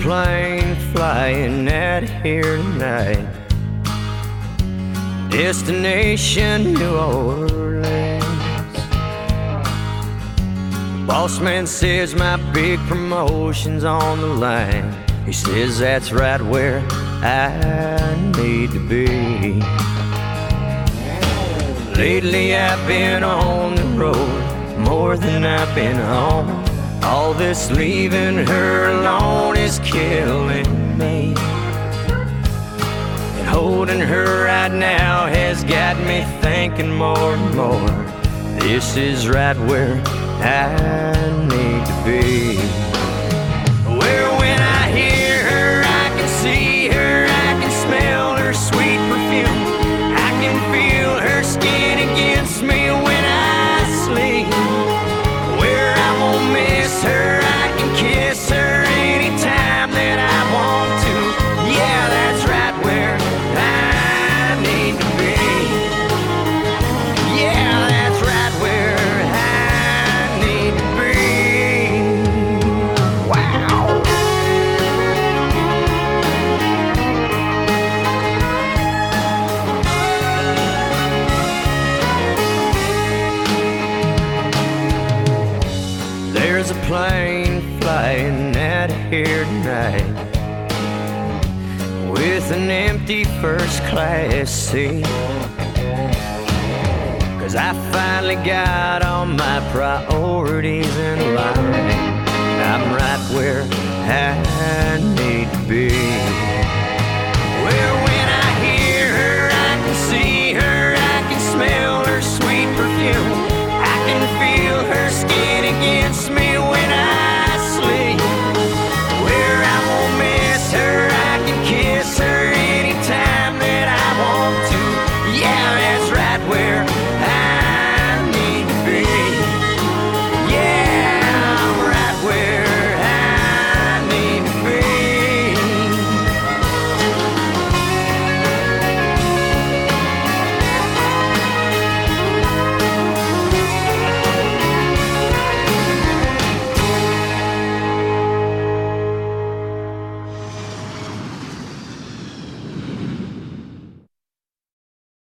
plane flying out here tonight. Destination New Orleans. Boss man says my big promotion's on the line. He says that's right where I need to be. Lately I've been on the road more than I've been home. All this leaving her alone is killing me. And holding her right now has got me thinking more and more. This is right where I need to be. Where when I hear her, I can see her, I can smell her sweet perfume. I can feel her skin against me when I sleep. Where I won't miss her, I can kiss her anytime that I want to. Yeah, that's right where I need to be. Yeah, that's right where I need to be. Wow. There's a plane flying out here tonight with an empty first class seat. 'Cause I finally got all my priorities in line. I'm right where I need to be.